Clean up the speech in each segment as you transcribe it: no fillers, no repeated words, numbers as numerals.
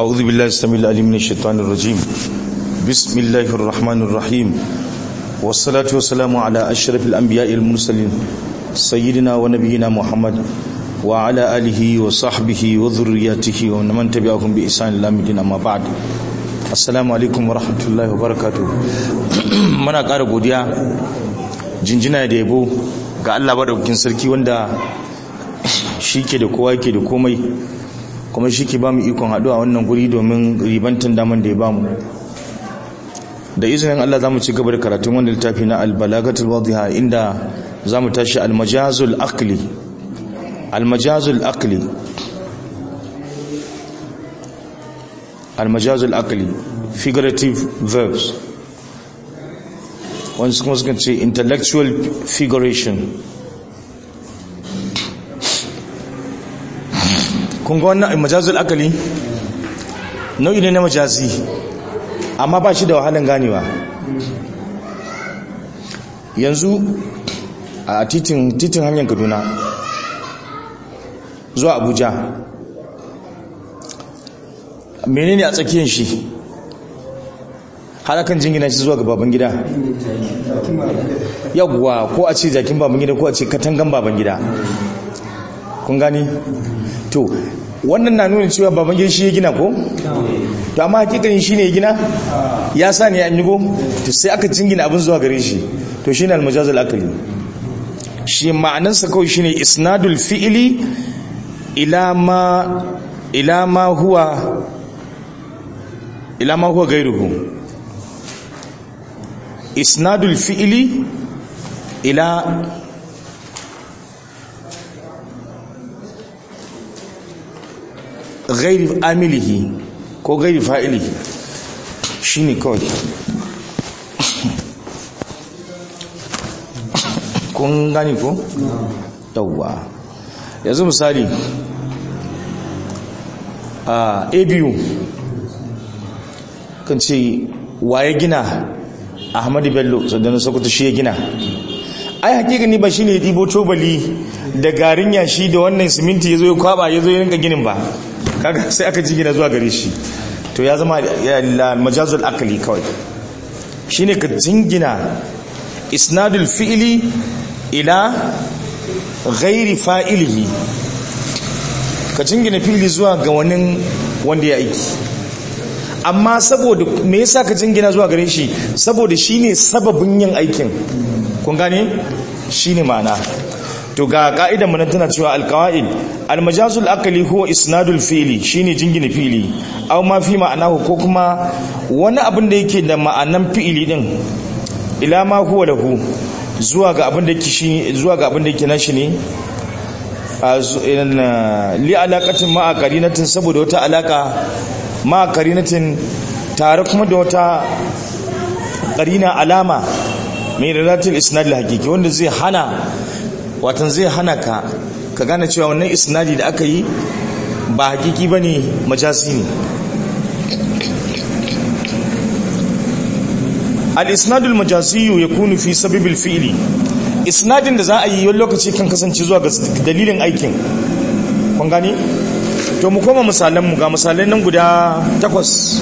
أعوذ بالله السميع العليم من الشيطان الرجيم. بسم الله الرحمن الرحيم، والصلاة والسلام على أشرف الأنبياء المرسلين سيدنا ونبينا محمد وعلى آله وصحبه وذرياته ومن تبعهم بإحسان إلى يوم الدين. أما بعد، السلام عليكم ورحمة الله وبركاته. muna ƙara godiya, jinjina da yabo ga Allah madaukakin sarki wanda shi ke da kowa ke da komai, kuma shi ke ba mu ikon haɗuwa wannan guri domin ribantan daman da ya ba mu. Da izinin Allah za mu ci gaba da karatun wanda littafi na albalagatul wadiha, inda za mu tashi almajazul aqli. almajazul aqli almajazul aqli, figurative verbs, wani kuma sukan ce intellectual figuration. kun ga wannan majazul akali nau'i ne na majazi, amma ba shi da wahalan ganewa. Yanzu a titin hanyar Kaduna zuwa Abuja, menene a tsakiyar shi harakan jingina shi zuwa ga baban gida? yawwa, ko a ce jakin baban gida, ko a ce katangan baban gida. kun gani? To wannan na nuna cewa baban gida shi ya gina ko? To amma hakikanin shi ne ya gina? Ya sa ne an yi go? To sai aka jingina abin zuwa gare shi, to shi ne almajazul akali. Shi ma'anansa kawai shi ne isnadul fi'ili ila ma huwa gairuhu. isnadul fi'ili ila ghairi amilihi ko ghairi fa'ilihi, shine kawai. kun gani ko? yawwa, yanzu misali a abu kan ce waye gina? Ahmadu Bello sandan Sokoto shi ya gina. ai hakika ni ba shine dibo tobali da garin yashi da wannan siminti yazo ya kwaba yazo ya rinka ginin ba, kaga sai aka ji gina zuwa gare shi, to ya zama majazul akli kawai. shine ka jingina isnadul fi'li ila ghairi fa'ilihi, ka jingina fi'li zuwa ga wani wanda ya aiki. amma saboda me yasa ka jingina zuwa gare shi? saboda shine sababin yin aikin. kun gane? shine ma'ana. to ga ka'idar mu tana cewa alqawaid almajazul aqli huwa isnadul fi'li, shine jingina fi'li, aw ma fi ma'anahu, ko kuma wani abin da yake da ma'anan fi'li din, ila ma huwa lahu, zuwa ga abin da yake shi, zuwa ga abin da yake nashi ne, li alaqatin ma'a qarinatin, saboda wata alaka ma qarinatin, tare kuma da wata qarina, alama mai relatil isnad al-haqiqi, wanda zai hana, watan zai hana ka gane cewa wannan isnadi da aka yi ba hakiki bane, majazi ne. al-isnad al-majazi yakunu fi sabab al-fi'li, isnadin da za a yi wani lokaci kan kasance zuwa ga dalilin aikin. kun gani? to mu koma misalan mu, ga misalan nan guda 8.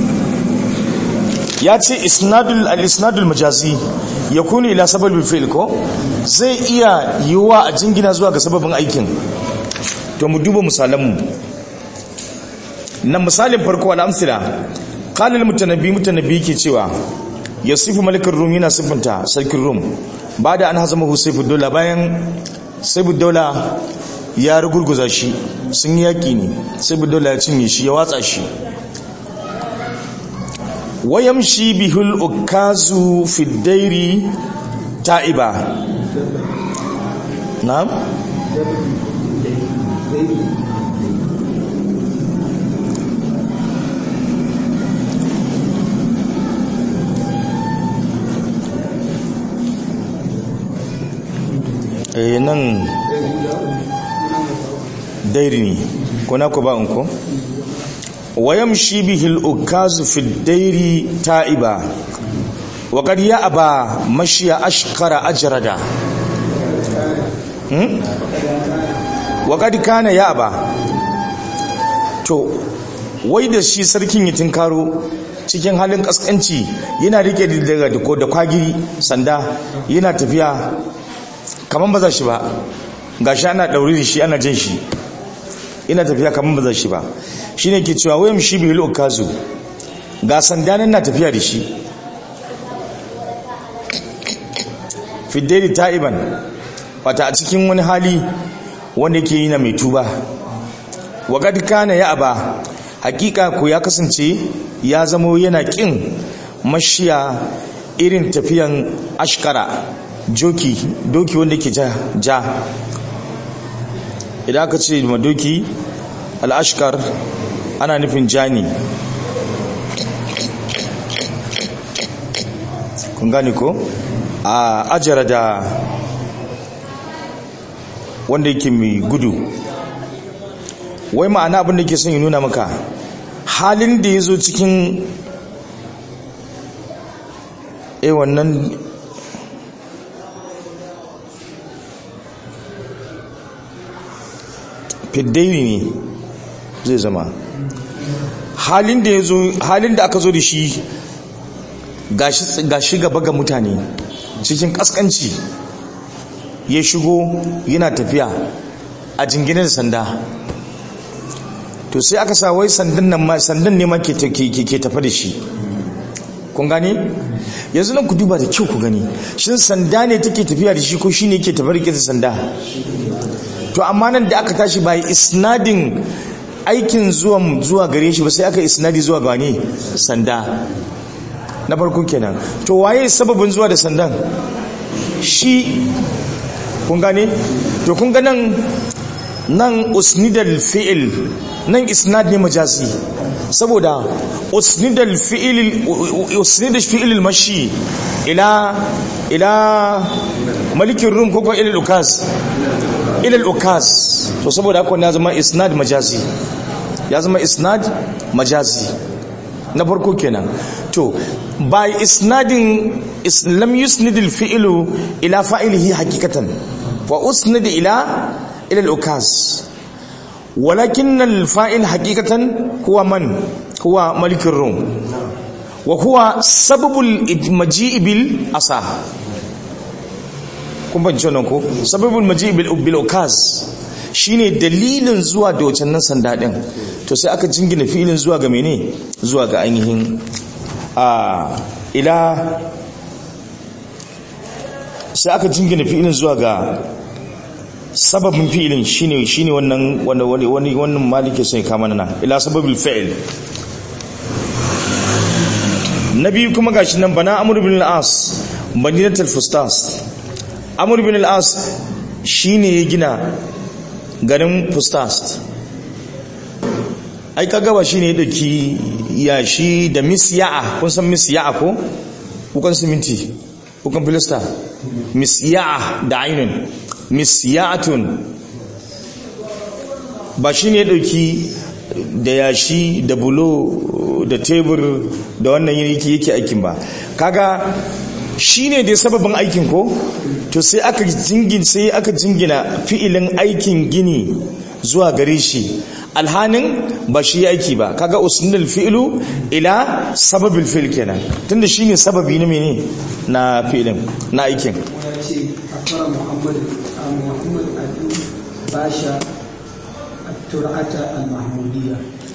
ya ce al-isnadul majazi yakunu ila sababil fi'l, ko zai iya yiwuwa a jingina zuwa ga sababin aikin. to mu duba misalan mu nan. misalin farko, al-amsila. qala al-mutanabbi ke cewa yasifu malikar rum, yana sifinta sarkin rum, ba da an hazama sayfud dawla, bayan sayfud dawla ya rugurguza shi, sun yi yaƙi ne, sayfud dawla ya cinye shi, ya watsa shi. wayamshi bihul ukazu fi dairi ta'iba. na'am, nan dairi ne ko na ku ba unku. wayamshi bihil ukazu fi dairi ta'iba wa qad ya'ba mashiya ashqara ajrada. wa qad kana ya'ba, to wai da shi sarkin ya tinkaro cikin halin kaskanci yana rike da kwagiri sanda yana tafiya kaman ba za shi ba gashi ana daure da shi ana jin shi ina tafiya kaman ba za shi ba shine ke cewa wayam shi bil ukazu ga sanda nan na tafiya da shi fiddari ta'iban wata a cikin wani hali wanda yake yi na mai tuba wa qad kana ya aba hakika ko ya kasance ya zamo yana kin mashiya irin tafiyan ashkara doki wanda yake ja idan aka ce ma doki al-ashkar ana nufin jani kun gane ko a ajara da wanda yake mai gudu wai ma'ana abin da ke son yi nuna maka halin da ya zo cikin wannan fiddaini ne zai zama halin da aka zo da shi gashi gaba ga mutane cikin kaskanci ya shigo yana tafiya a jingine da sanda to sai aka sa wai sandan ne ma ke tafa da shi kun gane yanzu nan ku duba da kyau ku gani shin sanda ne take tafiya da shi ko shine yake tafa da sanda to amma nan da aka tashi bai isnadin aikin zuwa gare shi ba sai aka isnadi zuwa ga ne sanda na farko kenan to waye sababin zuwa da sandan shi kun gane to kun ga nan usnidal fi'il nan isnad ne majazi saboda usnidal fi'il mashi ila malikin rum ko ila al-ukaz to saboda haka ya zama isnad majazi na farko kenan to by isnadin lam yusnidil fi'lu ila fa'ilihi haqiqatan wa usnid ila al-ukaz walakin al-fa'il haqiqatan huwa malik ar-rum wa huwa sababul maji'i bil asa kun ban cewa ko sababul maji'i bil ukaz shine dalilin zuwa da wacannan sanda din to sai aka jingina fi'ilin zuwa ga mene zuwa ga ainihin sai aka jingina fi'ilin zuwa ga sababin fi'ilin shine wannan malike sai kama nan ila sababil fi'il nabi kuma gashi nan bana amr ibn al-as madinatul fustas amr ibn al-as shine ya gina garin fustas ai kaga ba shine ya dauki yashi da misya'a kun san misya'a ko kukan siminti kukan filista misya'a da ainun misya'atun ba shine ya dauki da yashi da bulo da tebur da wannan yake aikin ba kaga shine dai sababin aikin ko to sai aka jingina fi'ilin aikin gini zuwa gare shi alhanin ba shi aiki ba kaga usnul fi'lu ila sababil fi'l kenan tunda shine sababi ne mene na fi'ilin na aikin Muhammad Basha at-Tur'ata al-Mahmudiyya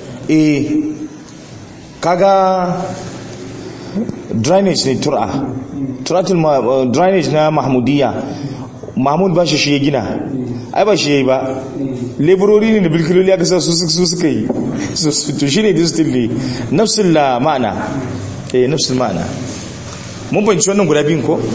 kaga drainage ne tur'atul drainage na Mahmudiyya Mahmud Basha shi ya gina ai ba shi yayi ba laborori ne da bilkiloli aka sa su suka yi to shine distill ne nafsul ma'ana nafsul ma'ana mun banci wannan guda biyun ko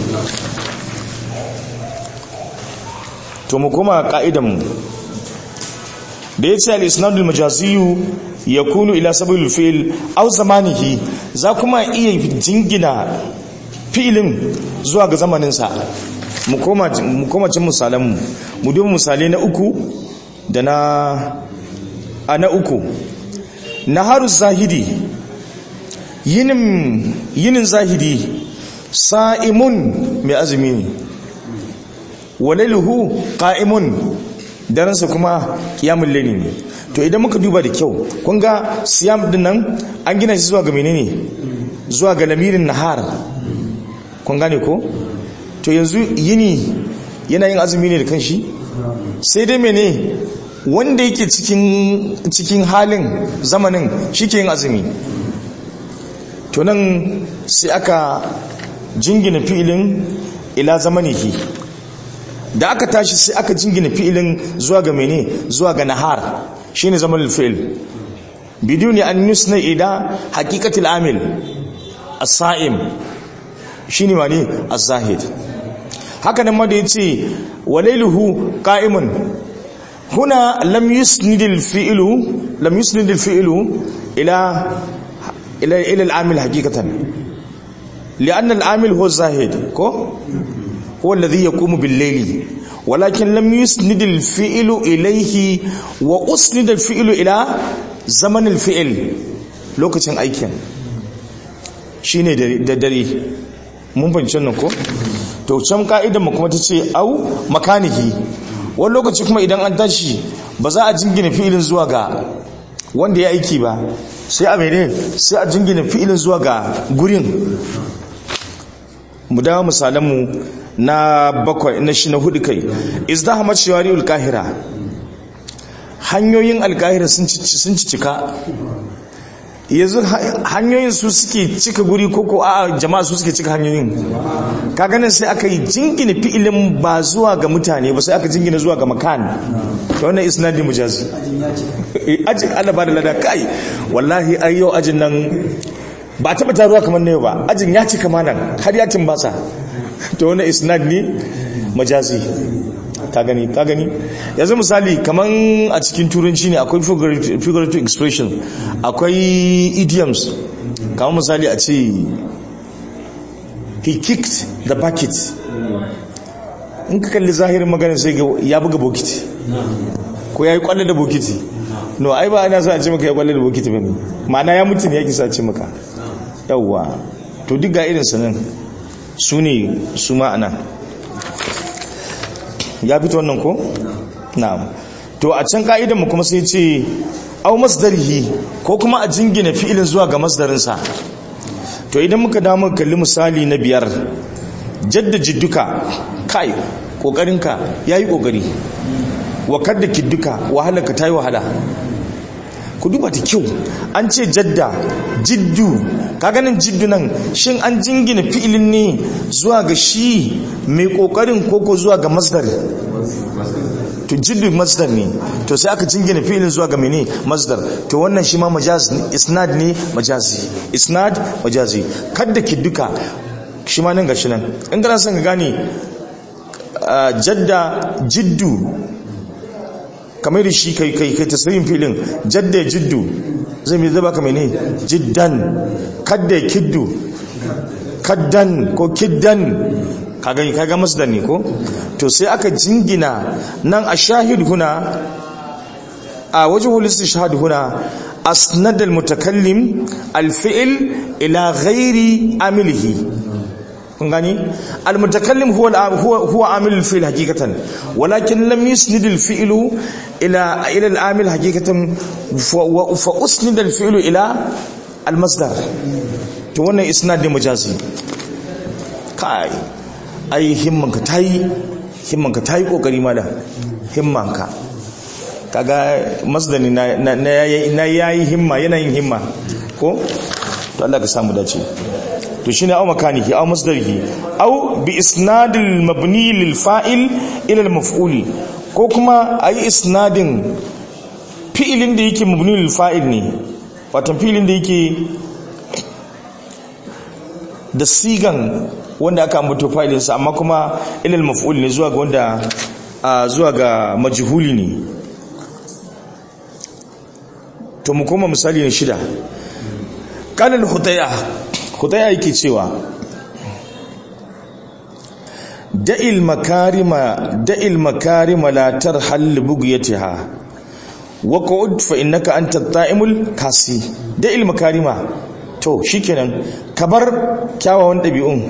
to mu koma ka'idan mu da yace al-isnadul majaziyu yakunu ila sababil fi'l aw zamanihi za kuma iya jingina fi'ilin zuwa ga zamanin sa mu koma cin misalan mu duba misali na uku da na uku naharu zahidi yinin zahidi sa'imun mai azumi ne walailuhu qa'imun daransa kuma qiyamul layli ne. To idan muka duba da kyau kun ga siyam din nan an gina shi zuwa ga menene, zuwa ga lamirin nahar, kun gane ko? To yanzu yini yana yin azumi ne da kanshi, sai dai mene wanda yake cikin halin zamanin shi ke yin azumi. To nan sai aka jingina fi'ilin ila zamanihi, da aka tashi sai aka jingina fi'ilin zuwa ga mene, zuwa ga nahar, shine zamanul fi'il biduni an yusna ila haqiqatil amil as-sa'im, shine wani az-zahid. haka nan ma da yace walailuhu qa'imun, huna lam yusnidil fi'lu ila al-amil haqiqatan, li'anna al-amil huwa az-zahid ko huwa alladhi yaqumu bil-layli, walakin lam yusnid al-fi'lu ilayhi wa usnid al-fi'lu ila zaman al-fi'l, lokacin aikin shine da dare. mun fahimci nan ko? To can ka'idan mu kuma tace au makanihi, wani lokaci kuma idan an tashi ba za a jingina fi'ilin zuwa ga wanda ya aiki ba, sai a mene, sai a jingina fi'ilin zuwa ga gurin. mu dawo misalan mu na bakwai na shi na hudu kai. izdahamat shawari'ul qahira, hanyoyin alqahira sun cika. yanzu hanyoyin su suke cika guri koko a jama'a su suke cika hanyoyin? ka ganin sai aka yi jingina fi'ilin ba zuwa ga mutane ba, sai aka jingina zuwa ga makan. to wannan isnadi mujazi. ajin Allah ba da lada kai, wallahi ai yau ajin nan ba taba taruwa kamar ne ba, ajin ya cika manan har ya timbasa. to wannan isnad ne majazi. ka gani yanzu misali kaman a cikin turanci ne akwai figurative expression, akwai idioms. kamar misali a ce he kicked the bucket, in ka kalli zahirin maganin sai ya buga bokiti ko ya yi kwallo da bokiti. no ai ba ana sa a ce maka ya kwallo da bokiti bane, ma'ana ya mutu ne yake sa ce maka yawwa. to duk ga irin sanin su ne su ma'ana ya fito wannan ko? na'am. to a can ka'idan mu kuma sai ce au masdarihi, ko kuma a jingina fi'ilin zuwa ga masdarinsa. to idan muka damu kalli misali na 5, jadda jidduka, kai kokarinka yayi kokari, wa kadda kidduka, wahalarka tayi wahala. ku duba ta kyau, an ce jadda jiddu, ka ganin jiddu nan shin an jingina fi'ilin ne zuwa ga shi mai kokarin koko zuwa ga masdar? to jiddu masdar ne, to sai aka jingina fi'ilin zuwa ga mene, masdar. to wannan shi ma majaz ne, isnad ne majazi, isnad majazi. kadda kidduka shi ma nan gashi nan, in kana son ka gane jadda jiddu kamar da shi kai tasirin filin jadda jiddu zai mai zaba kamar ne jiddan, kadda kiddu kaddan ko kiddan, kaga masdar ne ko? to sai aka jingina nan a shahid huna, a wajhul istishhad huna asnad al mutakallim al fi'l ila ghairi amilihi. kun gani al mutakallim huwa amil al fi'l haqiqatan, walakin lam yusnid al fi'lu ila al amil haqiqatan, fa usnid al fi'lu ila al masdar. to wannan isnad ne majazi. kai ai himmanka tayi kokari mala, himmanka kaga masdani na yayi himma, yanayin himma ko? to Allah ka samu dace. to shine au makaniki au masdarihi au bi isnadil mabni lil fa'il ila al maf'ul, ko kuma ayi isnadin fi'ilin da yake mabni lil fa'il ne, wato fi'ilin da yake da sigan wanda aka ambato fa'ilin sa, amma kuma ila al maf'ul ne zuwa ga wanda zuwa ga majhuli ne. to mu koma misali na 6. qala al hutaya yake cewa da'il makarima la tarhal bughyatiha wa qud fa innaka anta ta'imul kasi. da'il makarima, to shikenan kabar kyawawan dabi'un,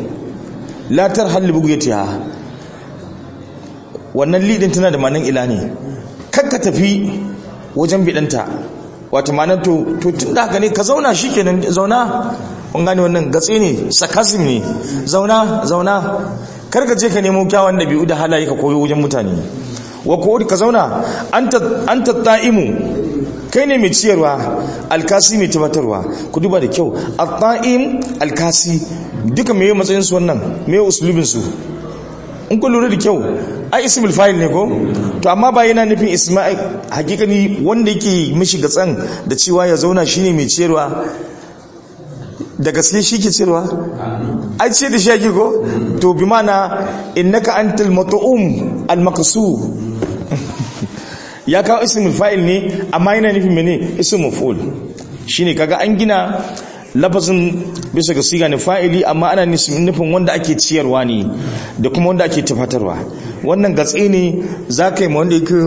la tarhal bughyatiha, wannan lidin tana da manan ila ne, tafi wajen bidanta wato ma'ana to tun da haka ne ka zauna shikenan zauna kun gane wannan gatse ne sarcasm ne zauna kar ka je ka nemo kyawun dabi'u da halaye ka koyo wajen mutane wa ko ka zauna anta ta'imu kai ne mai ciyarwa alkasi mai tabbatarwa ku duba da kyau at-ta'im alkasi duka meye matsayin su wannan meye uslubin su in ku lura da kyau ai ismul fa'il ne ko to amma ba yana nufin isma'il hakikani wanda yake mishi gatsan da cewa ya zauna shine mai ciyarwa da gaske shi ke ciyarwa ai ce da shi yake ko to bi mana innaka antal mat'um al maqsu ya kawo ismul fa'il ne amma yana nufin mene ismul maf'ul shine kaga an gina lafazin bisa ga siga ne fa'ili amma ana nufin wanda ake ciyarwa ne da kuma wanda ake tafatarwa wannan gatsi ne zaka yi ma wanda yake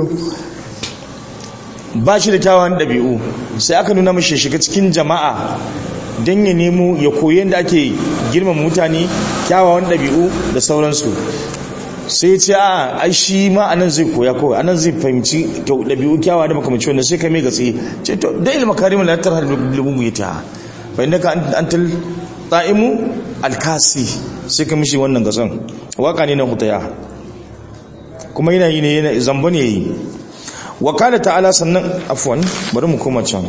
ba shi da kyawun dabi'u sai aka nuna mishi shiga cikin jama'a don ya nemo ya koyi yadda ake girmama mutane kyawawan dabi'u da sauransu sai ya ce a ai shi ma anan zai koya kawai anan zai fahimci dabi'u kyawawa da makamanci wanda sai ka mai gatsi ce to da ilma karimin la tarhal lubu ta fa innaka antal ta'imu alkasi sai ka mishi wannan gatsan waka ne na hutaya kuma yana yi ne yana zambo ne yi wakala ta'ala sannan afwan bari mu koma can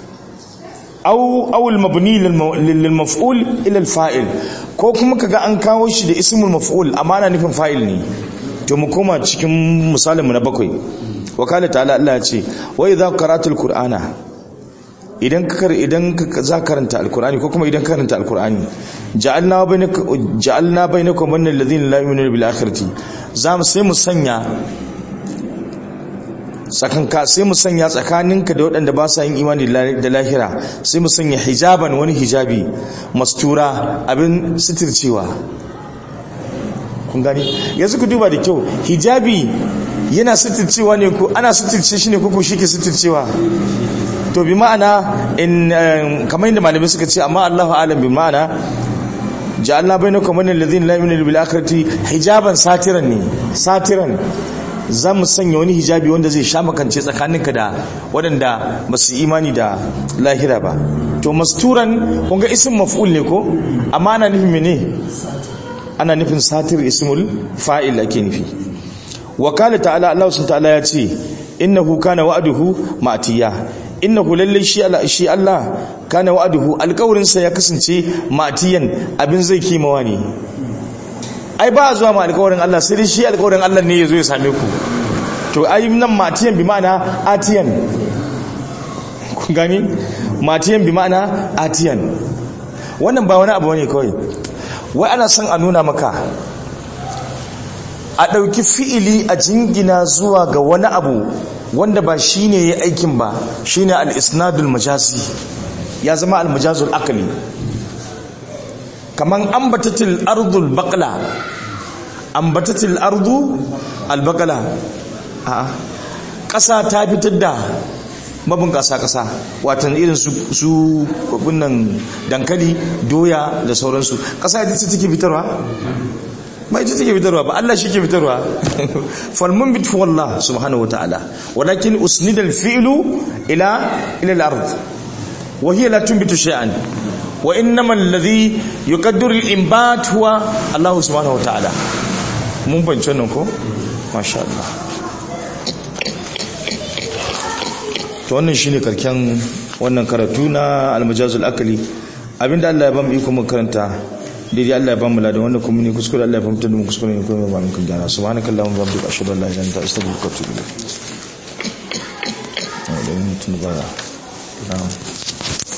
aw al-mabni lil maf'ul ila al-fa'il ko kuma kaga an kawo shi da ismul maf'ul amma ana nufin fa'il ne to mu koma cikin misalin mu na bakwai wakala ta'ala Allah ya ce wa idza qara'atul qur'ana idan ka za karanta alqur'ani ko kuma idan ka karanta alqur'ani ja'alna bainakum min alladhina la yu'minuna bil akhirati sai mu sanya tsakaninka da waɗanda ba sa yin imani da lahira sai mu sanya hijaban wani hijabi mastura abin sitircewa kun gani yanzu ku duba da kyau hijabi yana sitircewa ne ko ana sitirce shi ne ko shi ke sitircewa to bi ma'ana in kamar yadda malamai suka ce amma Allahu a'lam bi ma'ana ja'alna bainakum min alladhina la yu'minuna bil akhirati hijaban satiran za mu sanya wani hijabi wanda zai sha makance tsakaninka da waɗanda ba su imani da lahira ba to masturan kunga isim maf'ul ne ko amma ana nufin mene ana nufin satir ismul fa'il ake nufi wakala ta'ala Allah subhanahu ta'ala ya ce innahu kana wa'duhu ma'tiya innahu lallai shi Allah kana wa'duhu alƙawarin sa ya kasance ma'tiyan abin zai kimawa ne ai ba zuwa ma alƙawarin Allah sai shi alƙawarin Allah ne yazo ya same ku to ai nan matiyan bi ma'ana atiyan kun gani matiyan bi ma'ana atiyan wannan ba wani abu ne kawai wai ana son a nuna maka a ɗauki fi'ili a jingina zuwa ga wani abu wanda ba shine ya aikin ba shine al-isnadul majazi ya zama al-majazul aqli kaman ambatatil ardul baqla ambatatil ardu albaqla ƙasa ta fitar da mabin ƙasa watan irin su bunnan dankali doya da sauransu ƙasa ita ce take fitarwa ba ita take fitarwa ba Allah shi ke fitarwa falmun bit wallah subhanahu wataala walakin usnida alfi'lu ila al-ard wa hiya la tunbitu shay'an wa innama alladhi yuqaddiru al-inbat huwa Allah subhanahu wa ta'ala mun bance nan ko masha Allah to wannan shine karken wannan karatu na al-majazul akli abinda Allah ya bamu iko mu karanta dai Allah ya bamu ladan wannan kuma ne kuskure Allah ya bamu tunda mu kuskure ne kuma ba mun kan gyara subhanakallahumma wa bihamdika ashhadu an la ilaha illa anta astaghfiruka wa atubu ilayk